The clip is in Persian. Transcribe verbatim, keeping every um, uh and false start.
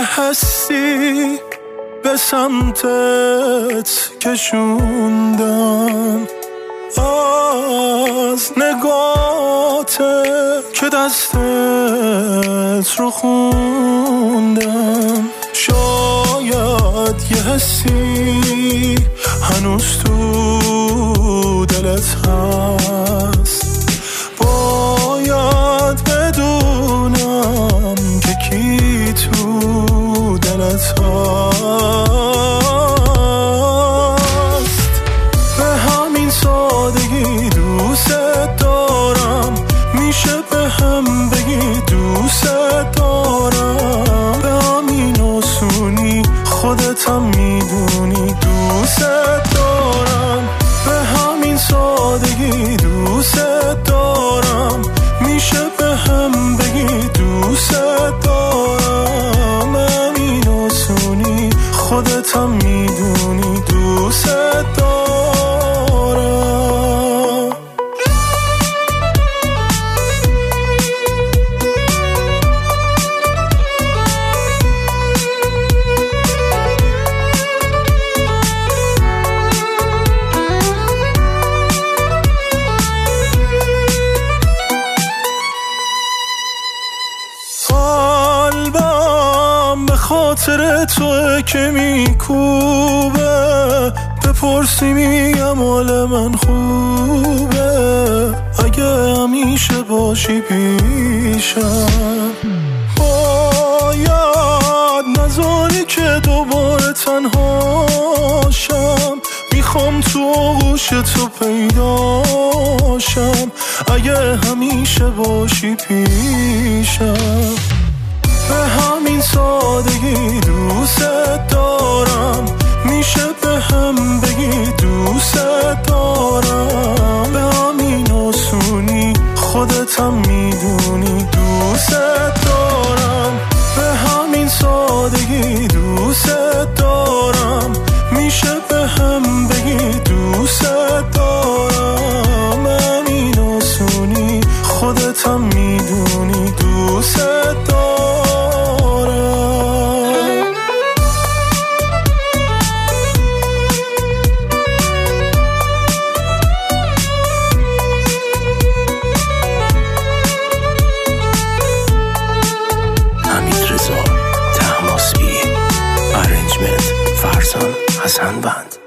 هستی به سمتت کشوندم، از نگاته که دستت رو خوندم. شاید یه حسی هنوز تو دلت هست، باید بدونم که کی تو دلت هست. به همین سادگی دوست دارم، میشه به هم بگی دوست دارم. به همین آسونی خودت هم میدونی دوست دارم. به همین سادگی دوست دارم، میشه به هم بگی دوست دارم. به همین آسونی خودت هم میدونی دوست دارم. قلبم به خاطر توه که میکوبه، بپرسی میگم حال من خوبه. اگه همیشه باشی پیشم، باید نذاری که دوباره تنهاشم. میخوام تو آغوش تو پیداشم، اگه همیشه باشی پیشم. به همین سادگی دوست دارم، میشه به هم بگی دوست دارم. به همین آسونی خودت هم میدونی دوست دارم. به همین سادگی دوست دارم، میشه به هم بگی دوست دارم. به همین آسونی خودت هم میدونی دوست دارم. حمید رضا طهماسبی، ارنجمنت فرزان حسن بند.